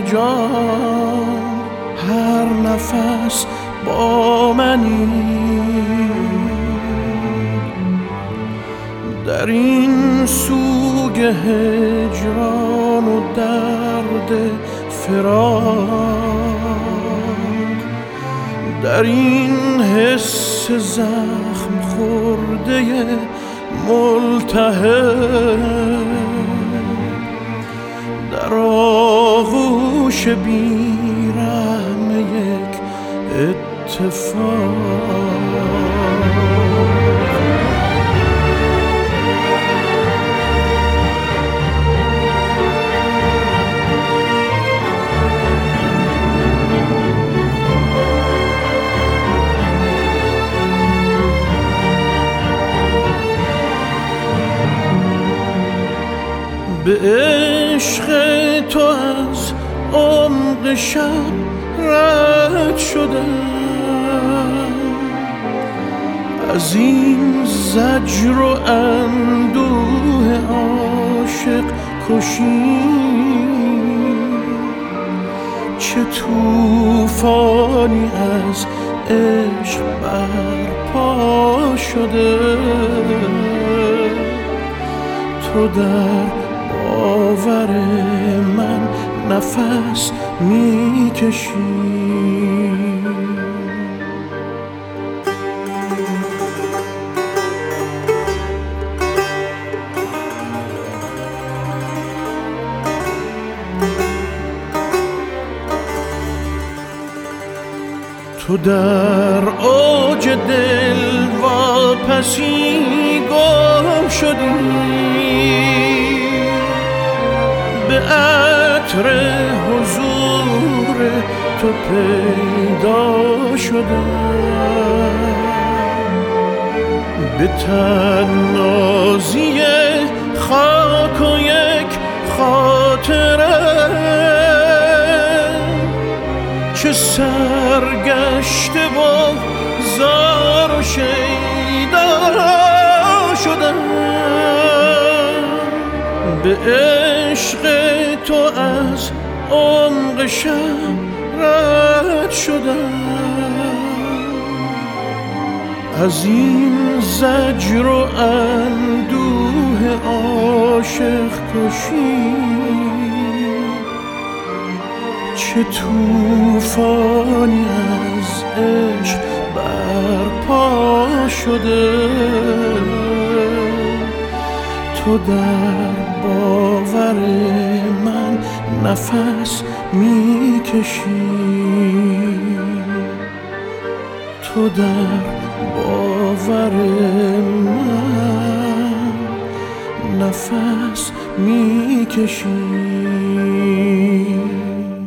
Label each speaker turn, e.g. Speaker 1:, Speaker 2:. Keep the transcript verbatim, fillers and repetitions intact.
Speaker 1: جان هر نفس با منی، در این سوگ هجران و درد فراق، در این حس زخم خورده ملتهب، در آغوش بیرحم یک اتفاق. به عشق تو از عمق شب رد شدم، از این زجر و اندوه عاشق کشی، چه طوفانی از عشق برپا شده، تو در باور من نفس میکشی. تو در اوج دل واپسی گم شدی، به عطر حضور تو پیدا شدم، به تنازی خاک و یک خاطره، چه سرگشته و زار و شیدا شدم، به عشق تو از عمق شب رد شدم، از این زجر و اندوه عاشق کشی، چه طوفانی از عشق برپا شده، تو در باور من نفس میکشی، تو در باور من نفس میکشی.